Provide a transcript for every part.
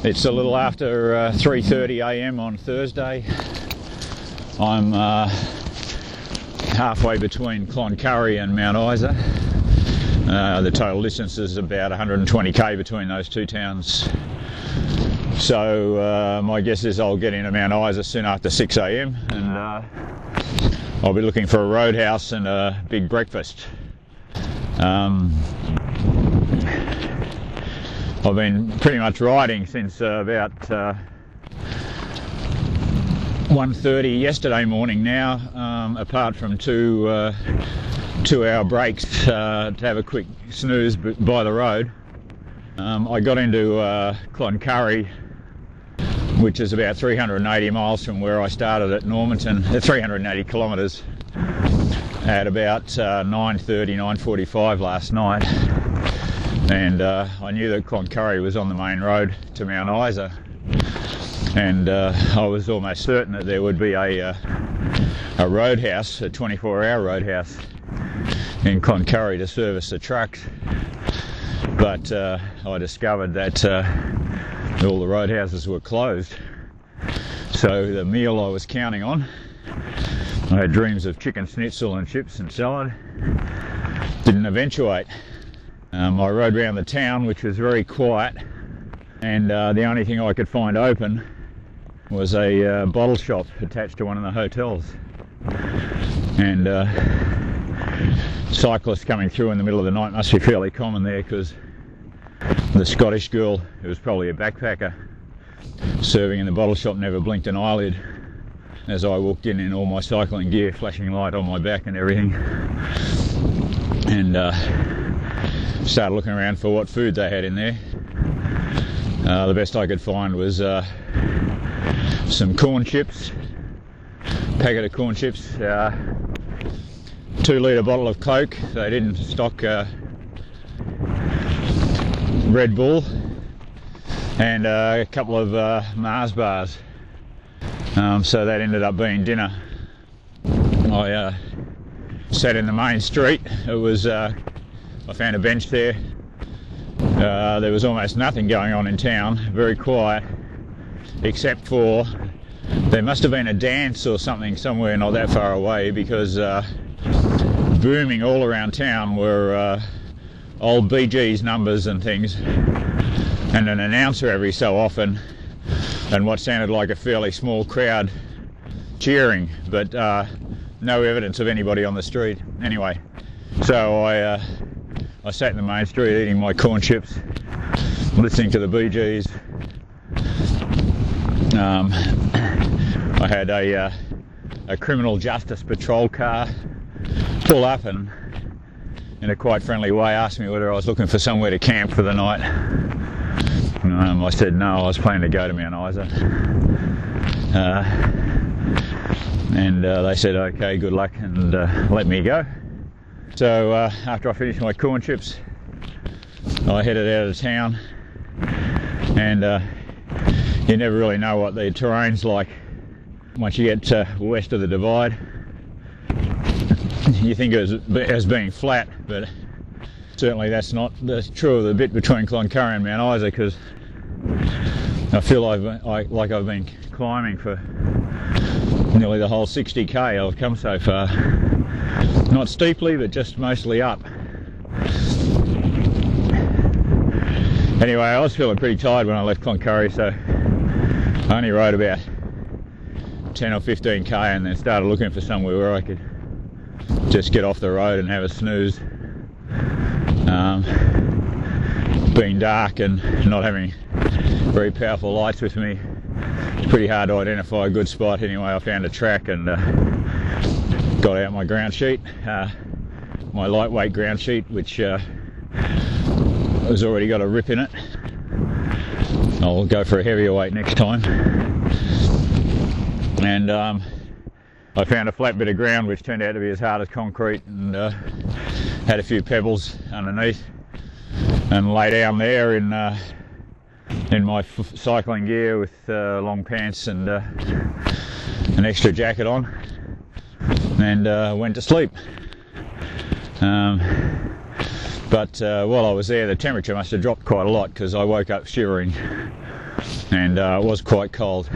It's a little after 3:30 a.m. on Thursday. I'm halfway between Cloncurry and Mount Isa. The total distance is about 120k between those two towns. So my guess is I'll get into Mount Isa soon after 6 a.m. and I'll be looking for a roadhouse and a big breakfast. I've been pretty much riding since about 1:30 yesterday morning now, apart from two 2-hour breaks to have a quick snooze by the road. I got into Cloncurry, which is about 380 miles from where I started at Normanton, 380 kilometres, at about 9:30, 9:45 last night. And I knew that Cloncurry was on the main road to Mount Isa, and I was almost certain that there would be a roadhouse, a 24-hour roadhouse in Cloncurry to service the trucks. But I discovered that all the roadhouses were closed. So the meal I was counting on, I had dreams of chicken schnitzel and chips and salad, didn't eventuate. I rode around the town, which was very quiet, and the only thing I could find open was a bottle shop attached to one of the hotels. And cyclists coming through in the middle of the night must be fairly common there, because the Scottish girl, who was probably a backpacker, serving in the bottle shop, never blinked an eyelid as I walked in all my cycling gear, flashing light on my back and everything. And started looking around for what food they had in there. The best I could find was some corn chips, packet of corn chips, 2-litre bottle of Coke. They didn't stock Red Bull, and a couple of Mars bars. So that ended up being dinner. I sat in the main street. It was I found a bench there. There was almost nothing going on in town, very quiet, except for there must have been a dance or something somewhere not that far away, because booming all around town were old Bee Gees numbers and things, and an announcer every so often, and what sounded like a fairly small crowd cheering, but no evidence of anybody on the street. Anyway, so I sat in the main street eating my corn chips, listening to the Bee Gees. I had a criminal justice patrol car pull up and, in a quite friendly way, asked me whether I was looking for somewhere to camp for the night. I said no, I was planning to go to Mount Isa. And they said okay, good luck, and let me go. So after I finished my corn chips, I headed out of town, and you never really know what the terrain's like once you get west of the divide. You think of it as being flat, but certainly that's true of the bit between Cloncurry and Mount Isa, because I feel like I've been climbing for nearly the whole 60k I've come so far. Not steeply, but just mostly up. Anyway, I was feeling pretty tired when I left Cloncurry, so I only rode about 10 or 15k and then started looking for somewhere where I could just get off the road and have a snooze. Being dark and not having very powerful lights with me, it's pretty hard to identify a good spot. Anyway, I found a track and got out my ground sheet, my lightweight ground sheet, which has already got a rip in it. I'll go for a heavier weight next time. And I found a flat bit of ground which turned out to be as hard as concrete, and had a few pebbles underneath, and lay down there in my cycling gear with long pants and an extra jacket on, and went to sleep. But while I was there, the temperature must have dropped quite a lot, because I woke up shivering and it was quite cold.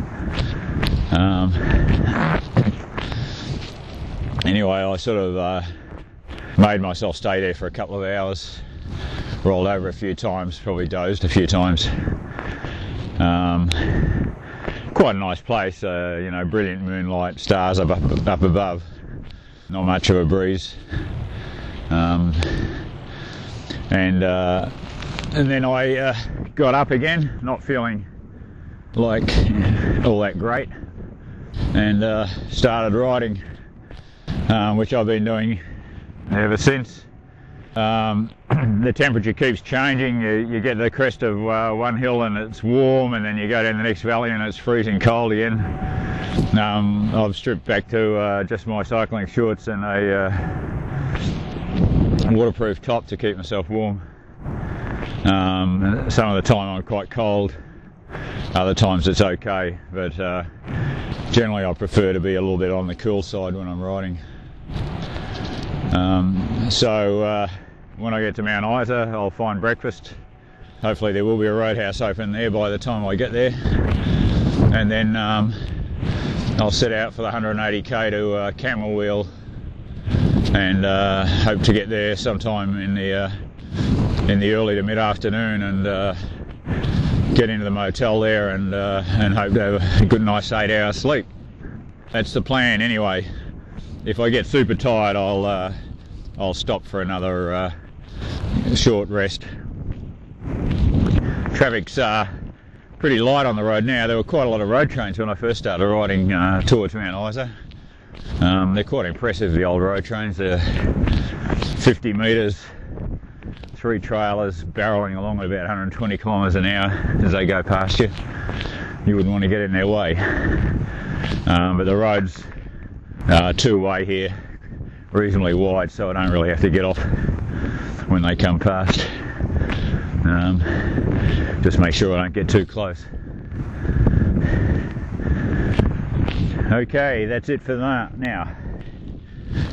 Anyway, I sort of made myself stay there for a couple of hours, rolled over a few times, probably dozed a few times. Quite a nice place, you know, brilliant moonlight, stars up above, not much of a breeze. And then I got up again, not feeling like all that great, and started riding, which I've been doing ever since. The temperature keeps changing. You get to the crest of one hill and it's warm, and then you go down the next valley and it's freezing cold again. I've stripped back to just my cycling shorts and a waterproof top to keep myself warm. Some of the time I'm quite cold, other times it's okay, but generally I prefer to be a little bit on the cool side when I'm riding. So when I get to Mount Isa, I'll find breakfast. Hopefully there will be a roadhouse open there by the time I get there, and then I'll set out for the 180k to Camel Wheel, and hope to get there sometime in the early to mid-afternoon, and get into the motel there, and hope to have a good nice 8 hours sleep. That's the plan anyway. If I get super tired, I'll stop for another short rest. Traffic's pretty light on the road now. There were quite a lot of road trains when I first started riding towards Mount Isa. They're quite impressive, the old road trains. They're 50 metres, 3 trailers barrelling along at about 120 kilometres an hour as they go past you. You wouldn't want to get in their way. But the road's two-way here, reasonably wide, so I don't really have to get off when they come past. Just make sure I don't get too close. Okay, that's it for that now.